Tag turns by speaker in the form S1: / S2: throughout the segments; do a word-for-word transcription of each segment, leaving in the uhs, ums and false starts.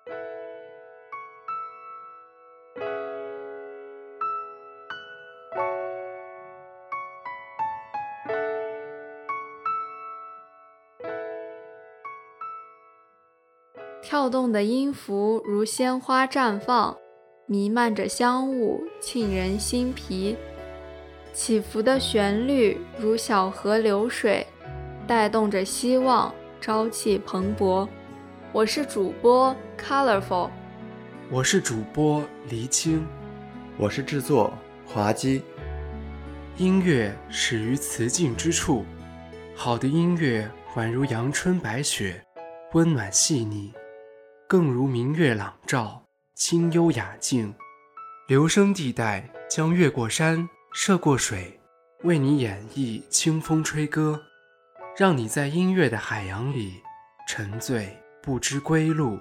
S1: 跳动的音符如鲜花绽放，弥漫着香雾，沁人心脾。起伏的旋律如小河流水，带动着希望，朝气蓬勃。我是主播 Colorful，
S2: 我是主播黎青，
S3: 我是制作滑稽。
S2: 音乐始于词境之处，好的音乐宛如阳春白雪，温暖细腻，更如明月朗照，清幽雅静。留声地带将越过山，涉过水，为你演绎清风吹歌，让你在音乐的海洋里沉醉，不知归路。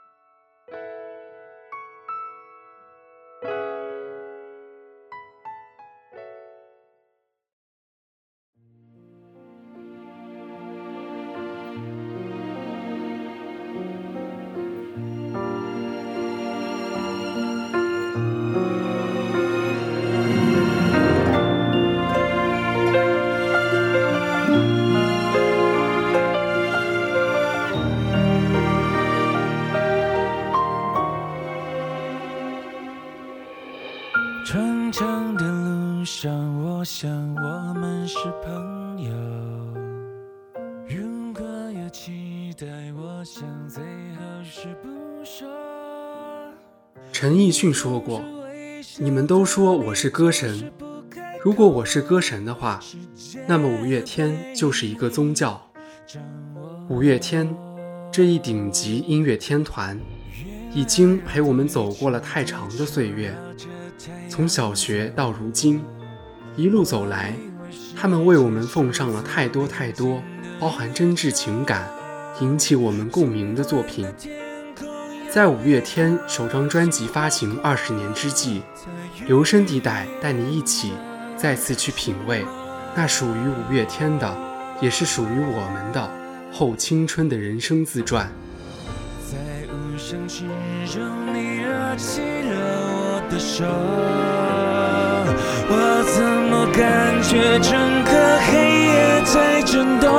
S4: 长长的路上，我想我们是朋友。如果有期待，我想最后是不说。
S2: 陈奕迅说过，你们都说我是歌神，如果我是歌神的话，那么五月天就是一个宗教。五月天这一顶级音乐天团，已经陪我们走过了太长的岁月，从小学到如今，一路走来，他们为我们奉上了太多太多包含真挚情感，引起我们共鸣的作品。在五月天首张专辑发行二十年之际，留声地带带你一起再次去品味那属于五月天的，也是属于我们的后青春的人生自传。
S4: 在无声之中，你握起了我的手，我怎么感觉整个黑夜在震动？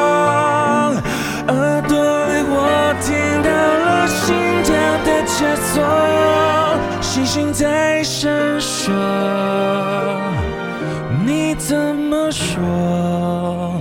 S4: 耳朵里我听到了心跳的节奏，星星在闪烁，你怎么说？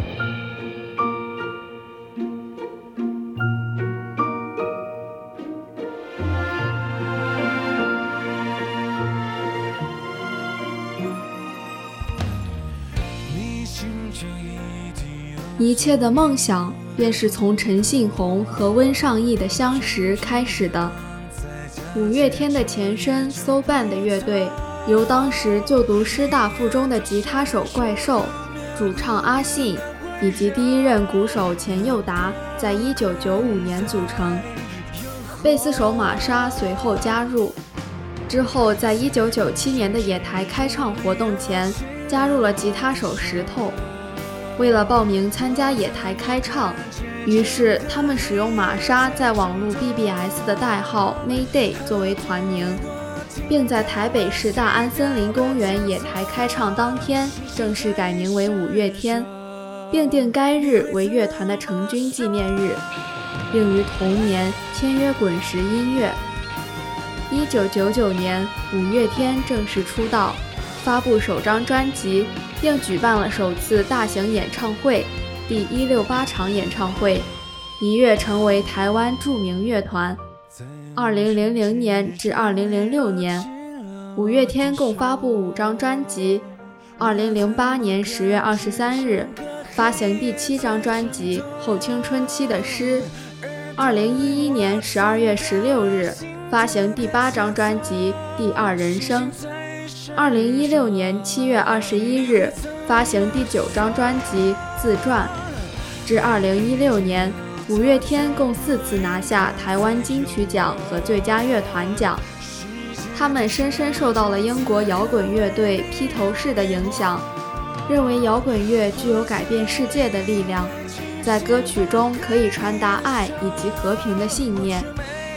S1: 一切的梦想便是从陈信宏和温尚义的相识开始的。五月天的前身 Soul Band 的乐队由当时就读师大附中的吉他手怪兽、主唱阿信以及第一任鼓手钱佑达在一九九五年组成，贝斯手玛莎随后加入。之后在一九九七年的野台开唱活动前加入了吉他手石头。为了报名参加野台开唱，于是他们使用玛莎在网络 B B S 的代号 Mayday 作为团名，并在台北市大安森林公园野台开唱当天正式改名为五月天，并定该日为乐团的成军纪念日，并于同年签约滚石音乐。一九九九年，五月天正式出道，发布首张专辑，并举办了首次大型演唱会第一六八场演唱会，一跃成为台湾著名乐团。二零零零年至二零零六年，五月天共发布五张专辑。二零零八年十月二十三日发行第七张专辑《后青春期的诗》。二零一一年十二月十六日发行第八张专辑《第二人生》。二零一六年七月二十一日发行第九张专辑《自传》。至二零一六年，五月天共四次拿下台湾金曲奖和最佳乐团奖。他们深深受到了英国摇滚乐队披头士的影响，认为摇滚乐具有改变世界的力量，在歌曲中可以传达爱以及和平的信念。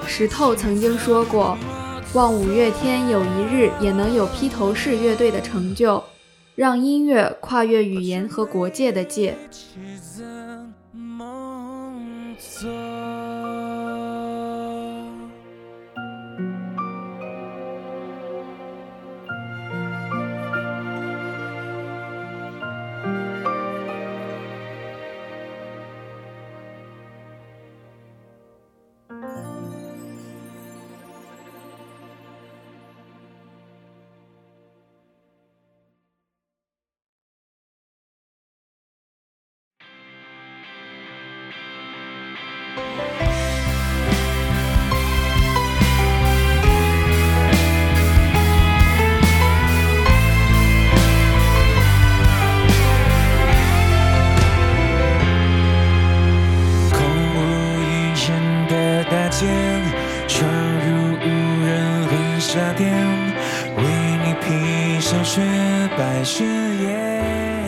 S1: 石头曾经说过，望五月天有一日也能有披头士乐队的成就，让音乐跨越语言和国界的界。
S4: 闯入无人婚纱店，为你披上雪白雪艳。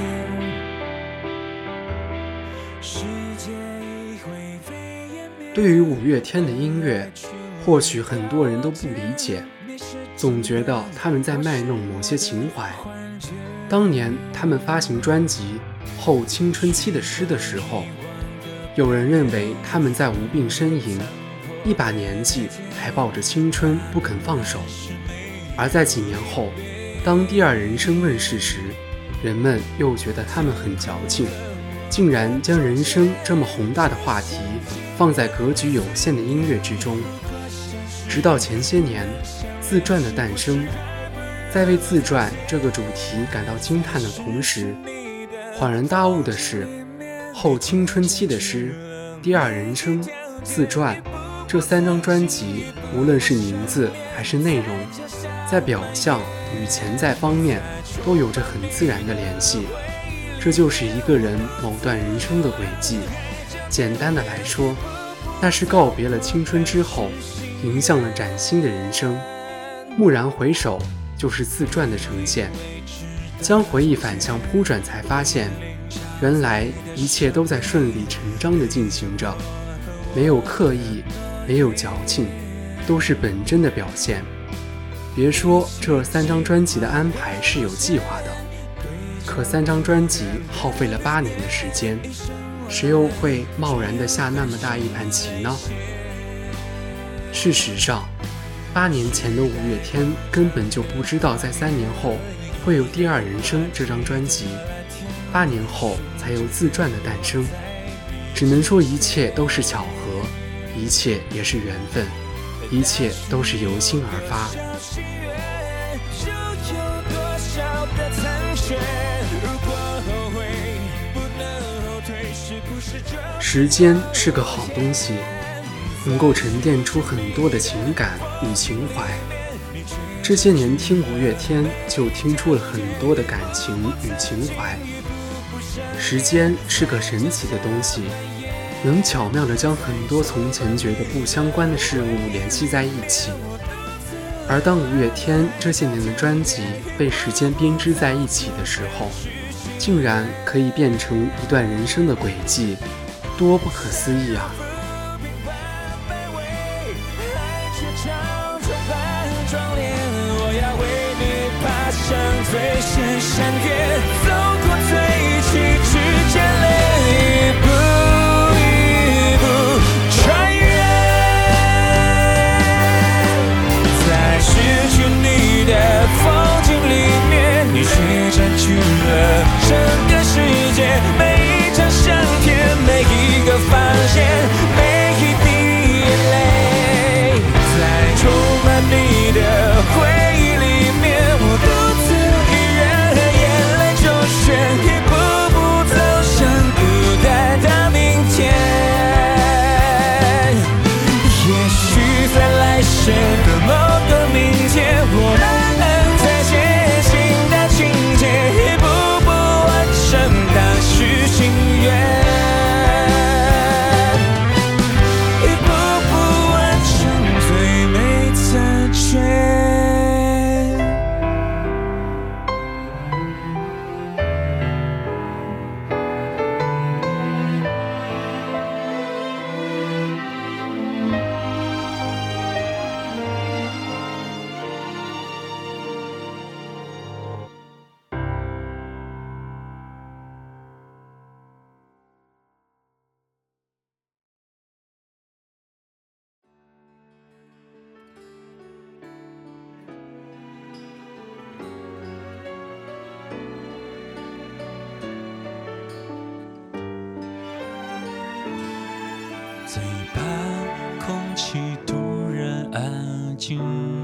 S2: 对于五月天的音乐，或许很多人都不理解，总觉得他们在卖弄某些情怀。当年他们发行专辑《后青春期的诗》的时候，有人认为他们在无病呻吟，一把年纪还抱着青春不肯放手。而在几年后，当第二人生问世时，人们又觉得他们很矫情，竟然将人生这么宏大的话题放在格局有限的音乐之中。直到前些年自传的诞生，在为自传这个主题感到惊叹的同时，恍然大悟的是，后青春期的诗、第二人生、自传这三张专辑，无论是名字还是内容，在表象与潜在方面都有着很自然的联系。这就是一个人某段人生的轨迹。简单的来说，那是告别了青春之后，迎向了崭新的人生。蓦然回首，就是自传的呈现。将回忆反向铺转，才发现，原来一切都在顺理成章地进行着，没有刻意，没有矫情，都是本真的表现。别说这三张专辑的安排是有计划的，可三张专辑耗费了八年的时间，谁又会贸然地下那么大一盘棋呢？事实上，八年前的五月天根本就不知道在三年后会有《第二人生》这张专辑，八年后才有自传的诞生。只能说一切都是巧合，一切也是缘分，一切都是由心而发。时间是个好东西，能够沉淀出很多的情感与情怀。这些年听五月天，就听出了很多的感情与情怀。时间是个神奇的东西，能巧妙地将很多从前觉得不相关的事物联系在一起。而当五月天这些年的专辑被时间编织在一起的时候，竟然可以变成一段人生的轨迹，多不可思议啊！
S4: 最深山岳，走过最崎岖艰累，一步一步穿越。在失去你的风景里面，你却占据了整个世界。每一场相片，每一个发现，每一滴眼泪，在充满你的回忆里面，我独自一步步走向不待的明天。也许在来生的某个明天，我们能再见新的情节，一步步完成当时心愿。 最怕空气突然安静，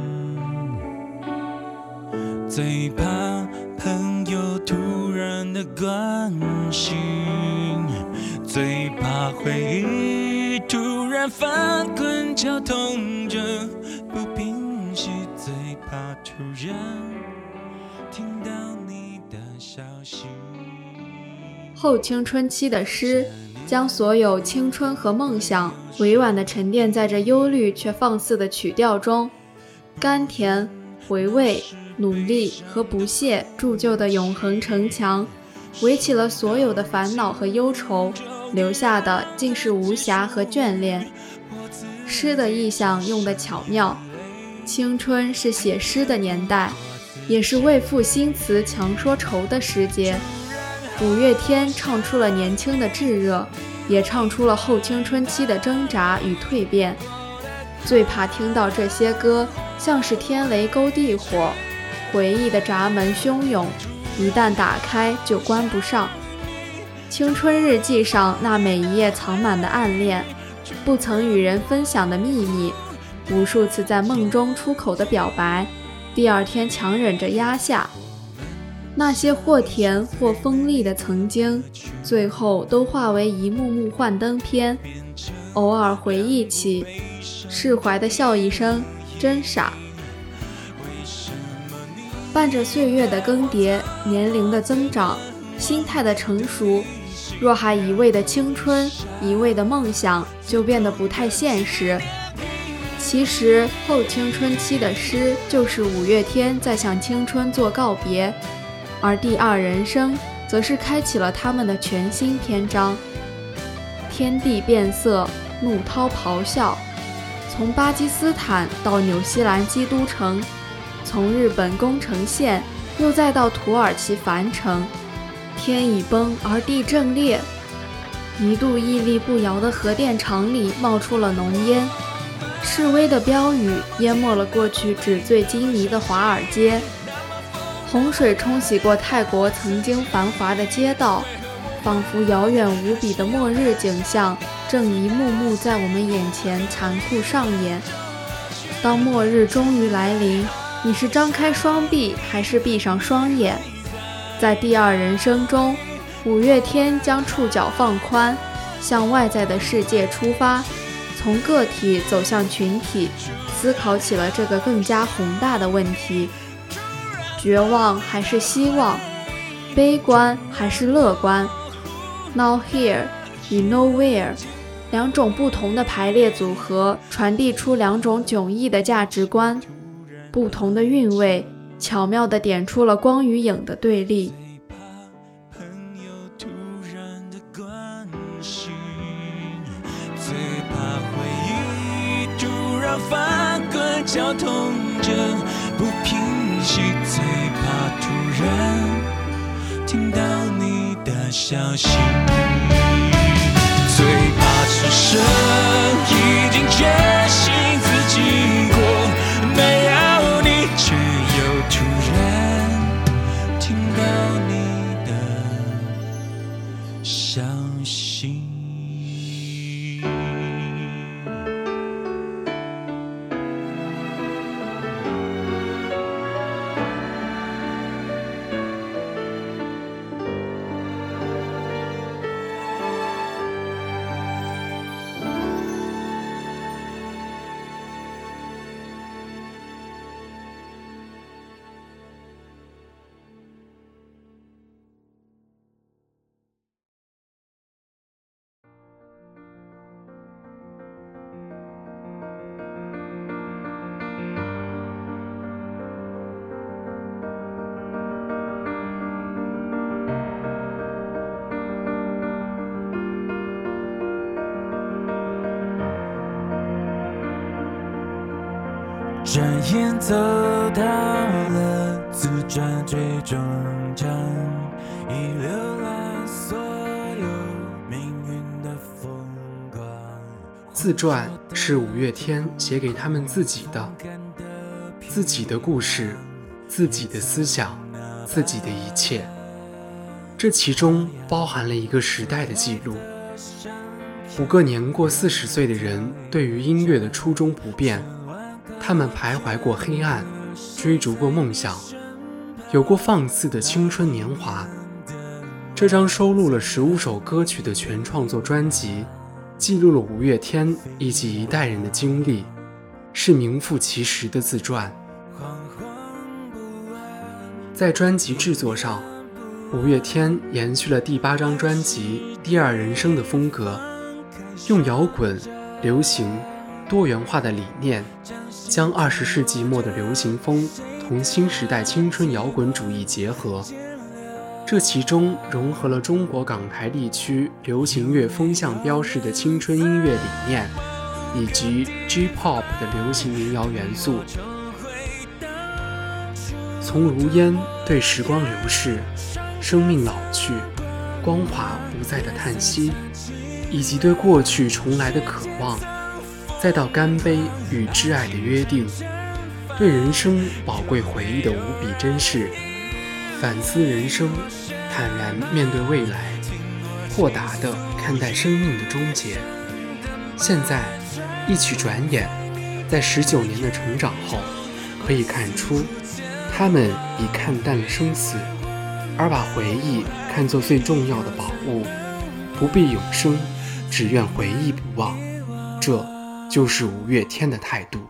S4: 最怕朋友突然的关心，最怕回忆突然翻滚绞痛着不平息，最怕突然听到你的消息。
S1: 后青春期的诗将所有青春和梦想委婉地沉淀在这忧虑却放肆的曲调中，甘甜、回味、努力和不懈铸就的永恒城墙，围起了所有的烦恼和忧愁，留下的竟是无暇和眷恋。诗的意象用得巧妙，青春是写诗的年代，也是为赋新词强说愁的时节。五月天唱出了年轻的炙热，也唱出了后青春期的挣扎与蜕变。最怕听到这些歌像是天雷勾地火，回忆的闸门汹涌，一旦打开就关不上。青春日记上那每一页藏满的暗恋，不曾与人分享的秘密，无数次在梦中出口的表白，第二天强忍着压下。那些或甜或锋利的曾经，最后都化为一幕幕幻灯片。偶尔回忆起，释怀的笑一声，真傻。伴着岁月的更迭，年龄的增长，心态的成熟，若还一味的青春，一味的梦想，就变得不太现实。其实后青春期的诗就是五月天在向青春做告别，而第二人生则是开启了他们的全新篇章。天地变色，怒涛咆哮，从巴基斯坦到纽西兰基督城，从日本宫城县又再到土耳其凡城，天已崩而地震裂，一度屹立不摇的核电厂里冒出了浓烟，示威的标语淹没了过去纸醉金迷的华尔街，洪水冲洗过泰国曾经繁华的街道，仿佛遥远无比的末日景象正一幕幕在我们眼前残酷上演。当末日终于来临，你是张开双臂还是闭上双眼？在第二人生中，五月天将触角放宽，向外在的世界出发，从个体走向群体，思考起了这个更加宏大的问题：绝望还是希望？悲观还是乐观？ Now here 与 nowhere 两种不同的排列组合，传递出两种迥异的价值观，不同的韵味，巧妙地点出了光与影的对立。
S4: 最怕回忆突然翻滚绞痛着不平息，最怕突然听到你的消息，最怕此生已经决心自己过，没有你却又突然听到你的消息。转眼走到了自转最终站，已浏览所有命运的风光。
S2: 自传是五月天写给他们自己的，自己的故事，自己的思想，自己的一切。这其中包含了一个时代的记录， 五个年过四十岁的人对于音乐的初衷不变，他们徘徊过黑暗，追逐过梦想，有过放肆的青春年华。这张收录了十五首歌曲的全创作专辑，记录了五月天以及一代人的经历，是名副其实的自传。在专辑制作上，五月天延续了第八张专辑《第二人生》的风格，用摇滚、流行、多元化的理念，将二十世纪末的流行风同新时代青春摇滚主义结合，这其中融合了中国港台地区流行乐风向标示的青春音乐理念，以及 J-pop 的流行民谣元素。从如烟对时光流逝、生命老去、光华不再的叹息，以及对过去重来的渴望，再到干杯与挚爱的约定，对人生宝贵回忆的无比珍视，反思人生，坦然面对未来，豁达地看待生命的终结。现在一起转眼，在十九年的成长后，可以看出他们已看淡了生死，而把回忆看作最重要的宝物，不必永生，只愿回忆不忘。这就是五月天的态度。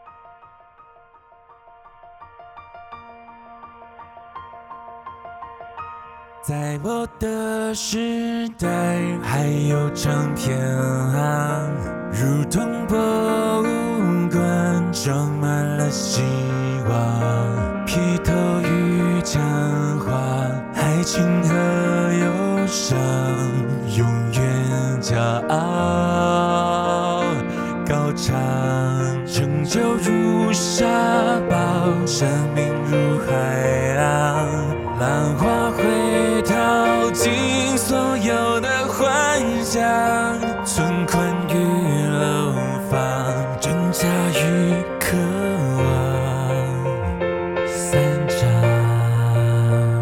S4: 在我的时代，还有唱片行，如同博物馆，装满了希望，披头与讲话，爱情和忧伤，永远骄傲，高唱，成就如沙堡，生命如海浪，浪花会淘尽所有的幻想，存款与楼房，挣扎与渴望，散场，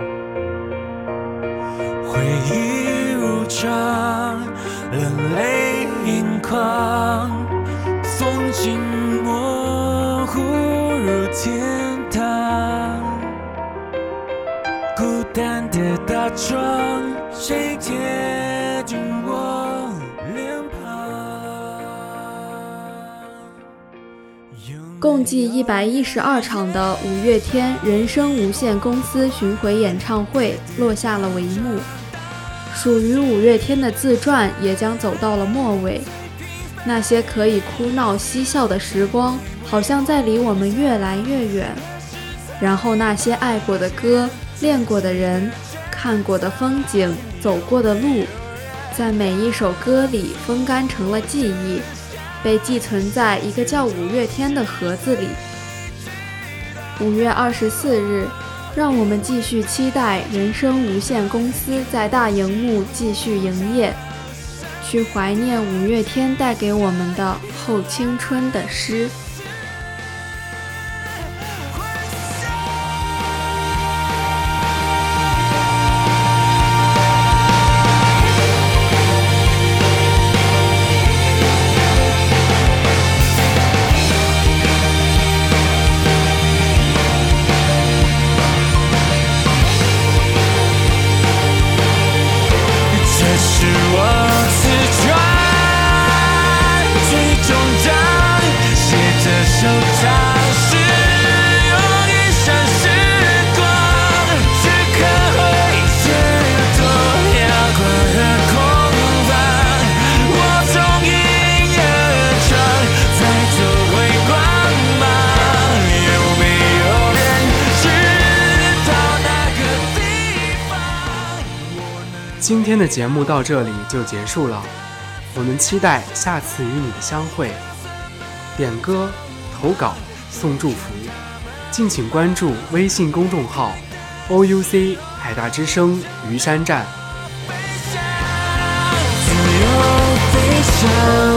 S4: 回忆如常，冷泪盈眶，风景模糊如天堂，孤单的大床，谁贴近我脸庞。
S1: 共计一百一十二场的五月天人生无限公司巡回演唱会落下了帷幕，属于五月天的自传也将走到了末尾。那些可以哭闹嬉笑的时光，好像在离我们越来越远。然后那些爱过的歌、恋过的人、看过的风景、走过的路，在每一首歌里风干成了记忆，被寄存在一个叫五月天的盒子里。五月二十四日，让我们继续期待人生无限公司在大荧幕继续营业，去怀念五月天带给我们的后青春的诗。
S2: 今天的节目到这里就结束了，我们期待下次与你的相会。点歌、投稿、送祝福，敬请关注微信公众号 O U C 海大之声余山站。
S4: 自由飞翔。